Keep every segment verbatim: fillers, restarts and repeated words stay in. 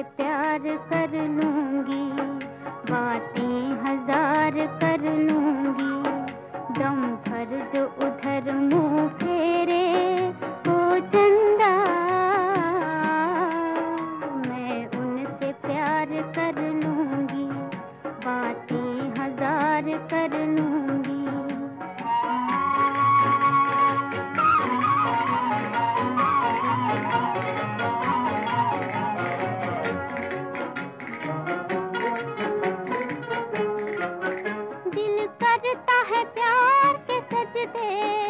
प्यार कर लूंगी, बातें हजार कर लूंगी। दम भर जो उधर मुंह फेरे वो चंदा, मैं उनसे प्यार कर लूंगी, बातें हजार कर लूंगी। दिल करता है प्यार के सजदे,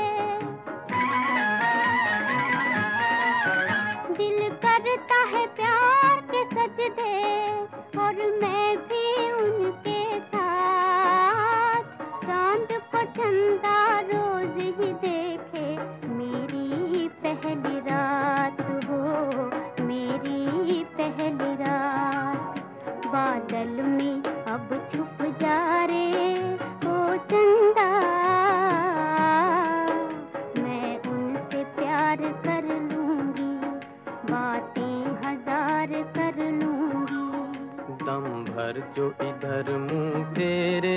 दिल करता है प्यार के सजदे, और मैं भी उनके साथ। चांद को चंदा रोज ही देखे, मेरी पहली रात हो, मेरी पहली रात। बादल में अब छुप जा रे ओ चंदा, मैं उनसे प्यार कर लूंगी, बातें हजार कर लूंगी। दम भर जो इधर मुंह फेरे,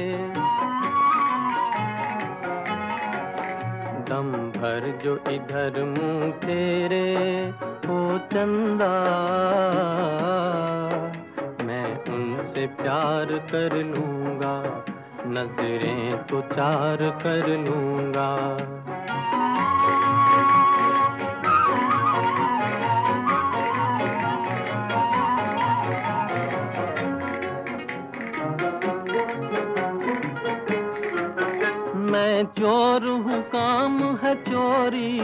दम भर जो इधर मुंह फेरे ओ चंदा, मैं उनसे प्यार कर लूंगा, नजरें तो चार कर लूंगा। मैं चोर हूँ काम है चोरी,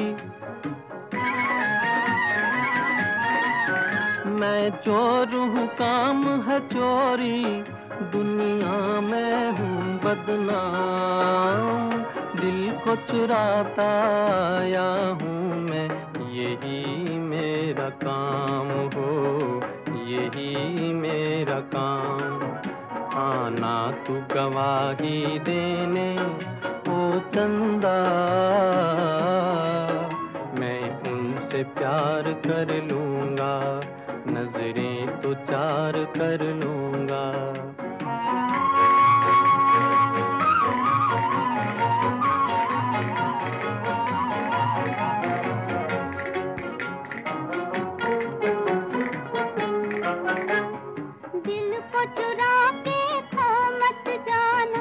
मैं चोर हूँ काम है चोरी, दुनिया में हूँ बदनाम। दिल को चुराता आया हूँ मैं, यही मेरा काम हो, यही मेरा काम। आना तू गवाही देने ओ चंदा, मैं उनसे प्यार कर लूंगा, नजरें तो चार कर लूंगा। दिल को चुरा के खो मत जाना,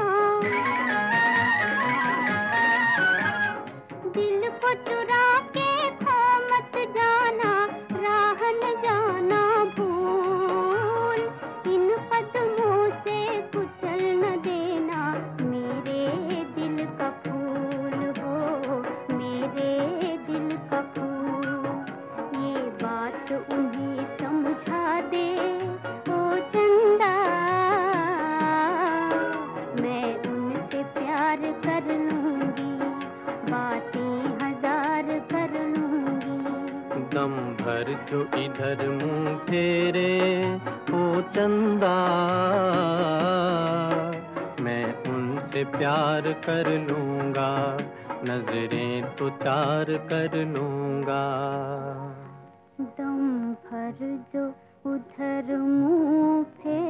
दिल को चुरा के खो मत जाना, राह न जाना भूल। इन कदमों से कुचल न देना मेरे दिल का फूल हो, मेरे दिल का फूल। ये बात उन्हें समझा दे ओ चंदा, मैं उनसे प्यार कर लूंगी, बातें हजार कर लूंगी। दम भर जो इधर मुंह फेरे ओ चंदा, मैं उनसे प्यार कर लूंगा, नजरें तो चार कर लूंगा। दम भर जो उधर मुंह फेरे